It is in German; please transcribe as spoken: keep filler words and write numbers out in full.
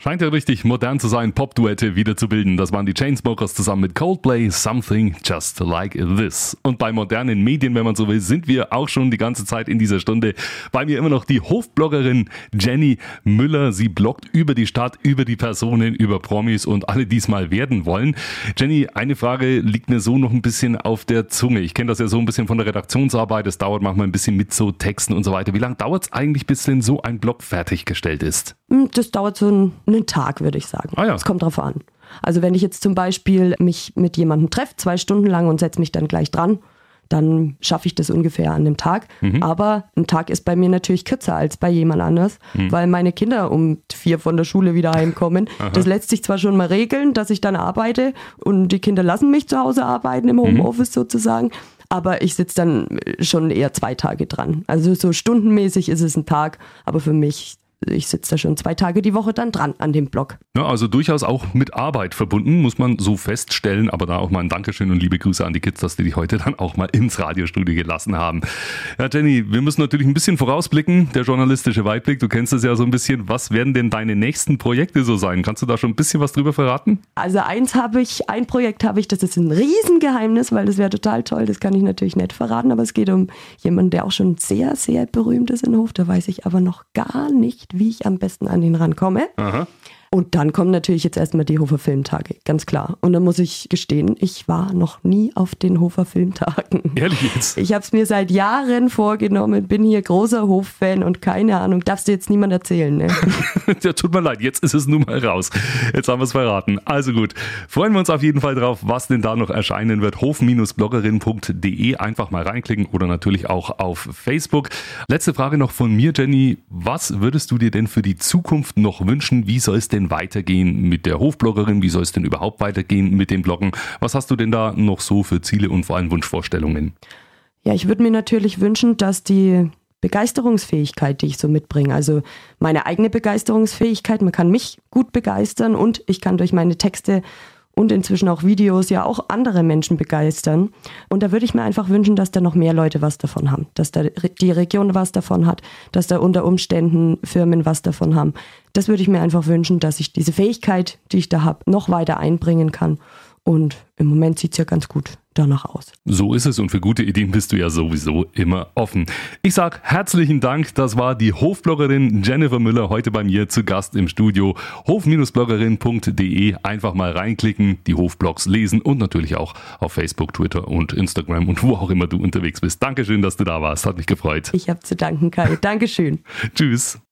Scheint ja richtig modern zu sein, Pop-Duette wieder zu bilden. Das waren die Chainsmokers zusammen mit Coldplay, Something Just Like This. Und bei modernen Medien, wenn man so will, sind wir auch schon die ganze Zeit in dieser Stunde. Bei mir immer noch die Hofbloggerin Jenny Müller. Sie bloggt über die Stadt, über die Personen, über Promis und alle, die es mal werden wollen. Jenny, eine Frage liegt mir so noch ein bisschen auf der Zunge. Ich kenne das ja so ein bisschen von der Redaktionsarbeit. Es dauert manchmal ein bisschen mit so Texten und so weiter. Wie lange dauert es eigentlich, bis denn so ein Blog fertiggestellt ist? Das dauert so einen, einen Tag, würde ich sagen. Ah ja. Es kommt drauf an. Also wenn ich jetzt zum Beispiel mich mit jemandem treffe, zwei Stunden lang und setze mich dann gleich dran, dann schaffe ich das ungefähr an einem Tag. Mhm. Aber ein Tag ist bei mir natürlich kürzer als bei jemand anders, mhm. weil meine Kinder um vier von der Schule wieder heimkommen. Das lässt sich zwar schon mal regeln, dass ich dann arbeite und die Kinder lassen mich zu Hause arbeiten, im Homeoffice mhm. sozusagen. Aber ich sitze dann schon eher zwei Tage dran. Also so stundenmäßig ist es ein Tag, aber für mich, ich sitze da schon zwei Tage die Woche dann dran an dem Blog. Ja, also durchaus auch mit Arbeit verbunden, muss man so feststellen. Aber da auch mal ein Dankeschön und liebe Grüße an die Kids, dass die dich heute dann auch mal ins Radiostudio gelassen haben. Ja, Jenny, wir müssen natürlich ein bisschen vorausblicken. Der journalistische Weitblick, du kennst es ja so ein bisschen. Was werden denn deine nächsten Projekte so sein? Kannst du da schon ein bisschen was drüber verraten? Also eins habe ich, ein Projekt habe ich, das ist ein Riesengeheimnis, weil das wäre total toll. Das kann ich natürlich nicht verraten, aber es geht um jemanden, der auch schon sehr, sehr berühmt ist in Hof. Da weiß ich aber noch gar nicht, wie ich am besten an ihn rankomme. Aha. Und dann kommen natürlich jetzt erstmal die Hofer Filmtage, ganz klar. Und dann muss ich gestehen, ich war noch nie auf den Hofer Filmtagen. Ehrlich jetzt? Ich habe es mir seit Jahren vorgenommen, bin hier großer Hof-Fan und keine Ahnung, darfst du jetzt niemand erzählen, ne? Ja, tut mir leid, jetzt ist es nun mal raus. Jetzt haben wir es verraten. Also gut, freuen wir uns auf jeden Fall drauf, was denn da noch erscheinen wird. hof bloggerin punkt de, einfach mal reinklicken oder natürlich auch auf Facebook. Letzte Frage noch von mir, Jenny. Was würdest du dir denn für die Zukunft noch wünschen? Wie soll es denn weitergehen mit der Hofbloggerin? Wie soll es denn überhaupt weitergehen mit dem Bloggen? Was hast du denn da noch so für Ziele und vor allem Wunschvorstellungen? Ja, ich würde mir natürlich wünschen, dass die Begeisterungsfähigkeit, die ich so mitbringe, also meine eigene Begeisterungsfähigkeit, man kann mich gut begeistern und ich kann durch meine Texte und inzwischen auch Videos ja auch andere Menschen begeistern. Und da würde ich mir einfach wünschen, dass da noch mehr Leute was davon haben, dass da die Region was davon hat, dass da unter Umständen Firmen was davon haben. Das würde ich mir einfach wünschen, dass ich diese Fähigkeit, die ich da habe, noch weiter einbringen kann. Und im Moment sieht es ja ganz gut danach aus. So ist es und für gute Ideen bist du ja sowieso immer offen. Ich sag herzlichen Dank, das war die Hofbloggerin Jennifer Müller heute bei mir zu Gast im Studio. hof bloggerin punkt de, einfach mal reinklicken, die Hofblogs lesen und natürlich auch auf Facebook, Twitter und Instagram und wo auch immer du unterwegs bist. Dankeschön, dass du da warst, hat mich gefreut. Ich habe zu danken, Kai. Dankeschön. Tschüss.